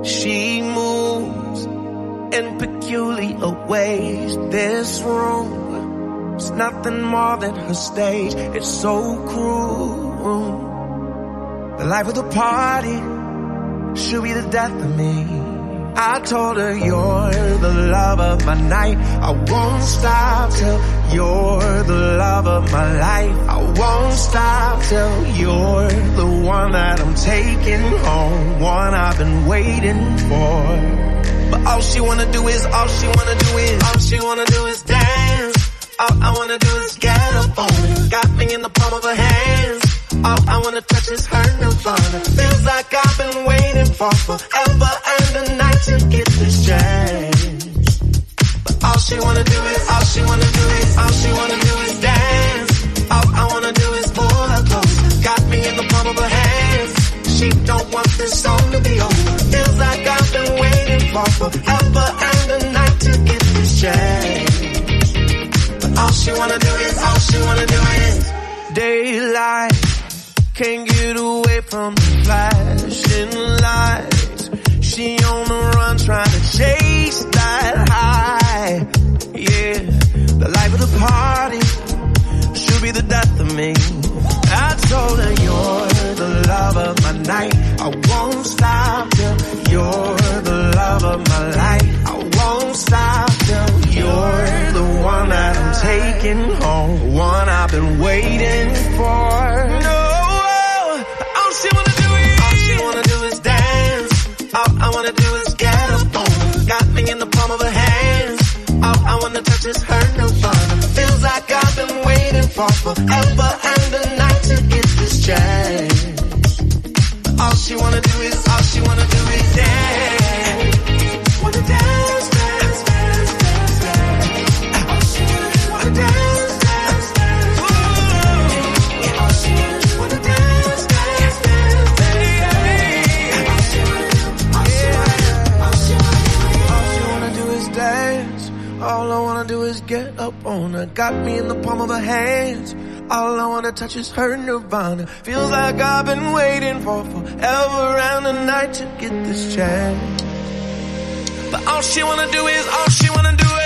She moves in peculiar ways. This room is nothing more than her stage. It's so cruel. The life of the party should be the death of me. I told her you're the love of my night. I won't stop till you're the love of my life. I won't stop till you're the one that I'm taking home, one I've been waiting for. But all she wanna do is dance. All I wanna do is get up on it. Got me in the palm of her hands. All I wanna touch is her nirvana. Feels like I've been waiting for forever and a night to get this chance. But all she wanna do is dance. All I wanna do is pull her close. Got me in the palm of her hands. She don't want this song to be over. Feels like I've been waiting for forever and a night to get this chance. But all she wanna do is daylight. Can't get away from the flashing lights. She on the run trying to chase that high. Yeah, the life of the party should be the death of me. I told her you're the love of my night. I won't stop till you're the love of my life. I won't stop till you're the one that I'm taking home, the one I've been waiting for. No. All she wanna do is dance. All I wanna do is get up on her. Got me in the palm of her hands. All I wanna touch is her nirvana. Feels like I've been waiting for forever and a night to get this chance. All she wanna do is dance. Wanna dance, dance, dance, dance, dance. All she wanna dance, dance, dance. All she wanna dance, dance, dance, All she wanna do is dance. All I wanna do is get up on her. Got me in the palm of her hands. All I wanna touch is her nirvana. Feels like I've been waiting for forever and a night to get this chance. But all she wanna do is